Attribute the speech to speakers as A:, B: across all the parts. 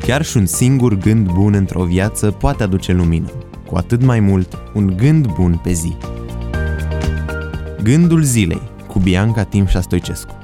A: Chiar și un singur gând bun într-o viață poate aduce lumină, cu atât mai mult un gând bun pe zi. Gândul zilei cu Bianca Timșa Stoicescu.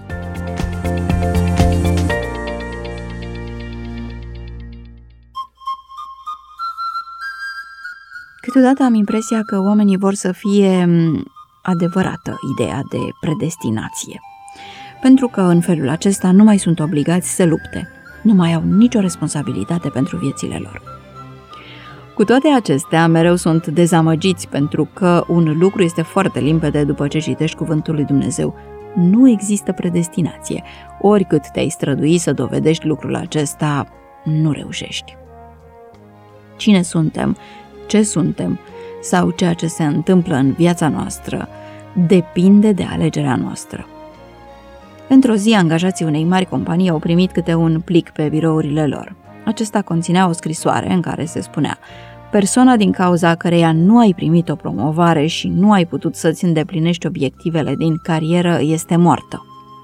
B: Câteodată am impresia că oamenii vor să fie adevărată ideea de predestinație, pentru că în felul acesta nu mai sunt obligați să lupte, nu mai au nicio responsabilitate pentru viețile lor. Cu toate acestea, mereu sunt dezamăgiți pentru că un lucru este foarte limpede după ce citești cuvântul lui Dumnezeu. Nu există predestinație. Oricât te-ai strădui să dovedești lucrul acesta, nu reușești. Cine suntem, ce suntem sau ceea ce se întâmplă în viața noastră depinde de alegerea noastră. Într-o zi, angajații unei mari companii au primit câte un plic pe birourile lor. Acesta conținea o scrisoare în care se spunea: persoana din cauza căreia nu ai primit o promovare și nu ai putut să-ți îndeplinești obiectivele din carieră este moartă.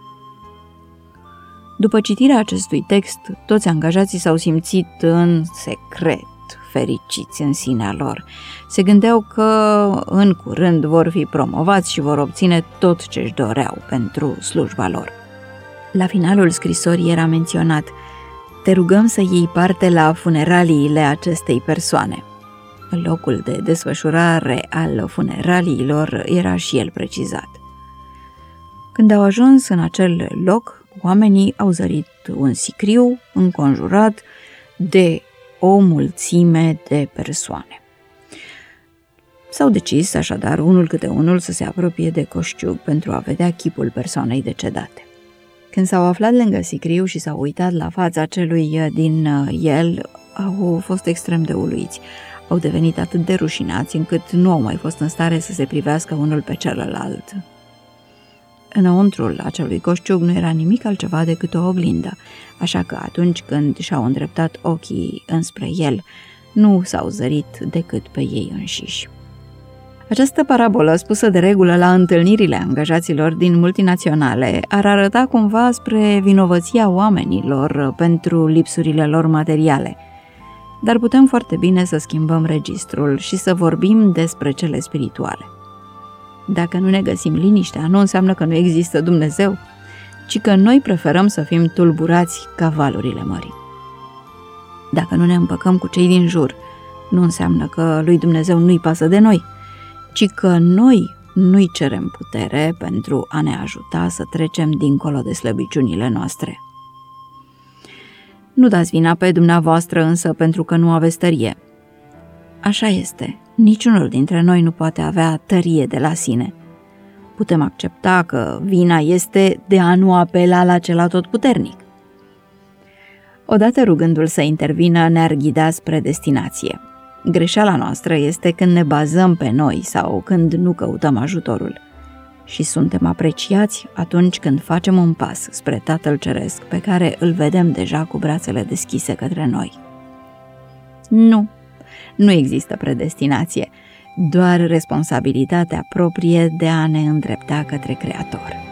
B: După citirea acestui text, toți angajații s-au simțit în secret fericiți în sinea lor. Se gândeau că în curând vor fi promovați și vor obține tot ce își doreau pentru slujba lor. La finalul scrisorii era menționat: te rugăm să iei parte la funeraliile acestei persoane. Locul de desfășurare al funeraliilor era și el precizat. Când au ajuns în acel loc, oamenii au zărit un sicriu înconjurat de o mulțime de persoane. S-au decis așadar unul câte unul să se apropie de coșciug pentru a vedea chipul persoanei decedate. Când s-au aflat lângă sicriu și s-au uitat la fața celui din el, au fost extrem de uluiți. Au devenit atât de rușinați încât nu au mai fost în stare să se privească unul pe celălalt. Înăuntrul acelui coșciug nu era nimic altceva decât o oglindă, așa că atunci când și-au îndreptat ochii înspre el, nu s-au zărit decât pe ei înșiși. Această parabolă, spusă de regulă la întâlnirile angajaților din multinaționale, ar arăta cumva spre vinovăția oamenilor pentru lipsurile lor materiale. Dar putem foarte bine să schimbăm registrul și să vorbim despre cele spirituale. Dacă nu ne găsim liniștea, nu înseamnă că nu există Dumnezeu, ci că noi preferăm să fim tulburați ca valurile mării. Dacă nu ne împăcăm cu cei din jur, nu înseamnă că lui Dumnezeu nu-i pasă de noi, ci că noi nu-i cerem putere pentru a ne ajuta să trecem dincolo de slăbiciunile noastre. Nu dați vina pe dumneavoastră însă pentru că nu aveți tărie. Așa este, niciunul dintre noi nu poate avea tărie de la sine. Putem accepta că vina este de a nu apela la cel atotputernic. Odată rugându-l să intervină ne-ar ghida spre destinație. Greșeala noastră este când ne bazăm pe noi sau când nu căutăm ajutorul. Și suntem apreciați atunci când facem un pas spre Tatăl Ceresc pe care îl vedem deja cu brațele deschise către noi. Nu există predestinație, doar responsabilitatea proprie de a ne îndrepta către Creator.